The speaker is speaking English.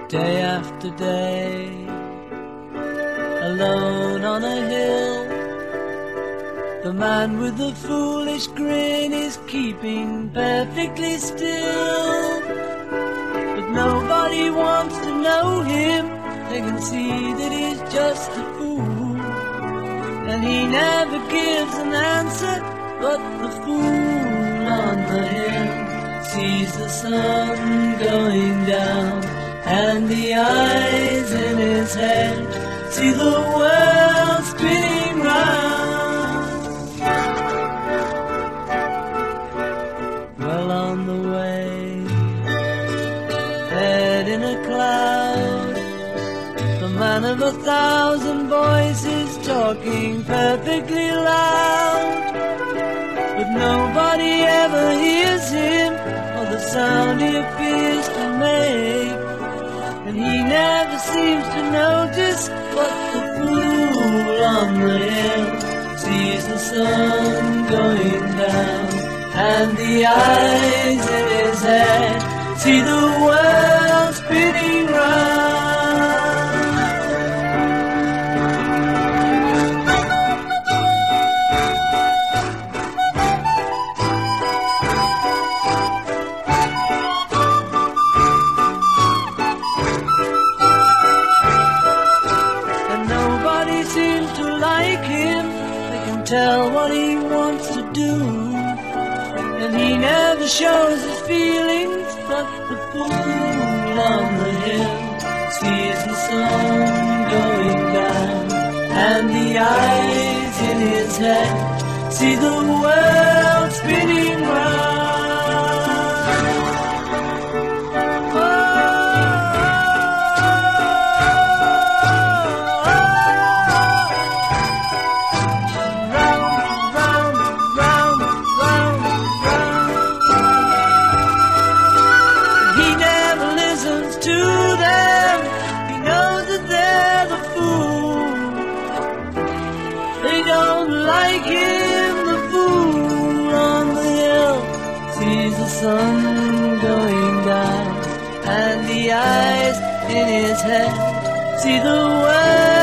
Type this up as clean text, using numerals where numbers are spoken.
Day after day, alone on a hill, the man with the foolish grin is keeping perfectly still. But nobody wants to know him, they can see that he's just a fool. And he never gives an answer, but the fool on the hill sees the sun going down, and the eyes in his head see the world spinning round. Well on the way, head in a cloud, the man of 1,000 voices talking perfectly loud. But nobody ever hears him, or the sound he appears to make. And he never seems to notice, but the fool on the hill sees the sun going down, and the eyes in his head see the world spinning round. Tell what he wants to do, and he never shows his feelings, but the fool on the hill sees the sun going down, and the eyes in his head see the world spinning round. Sun going down, and the eyes in his head see the world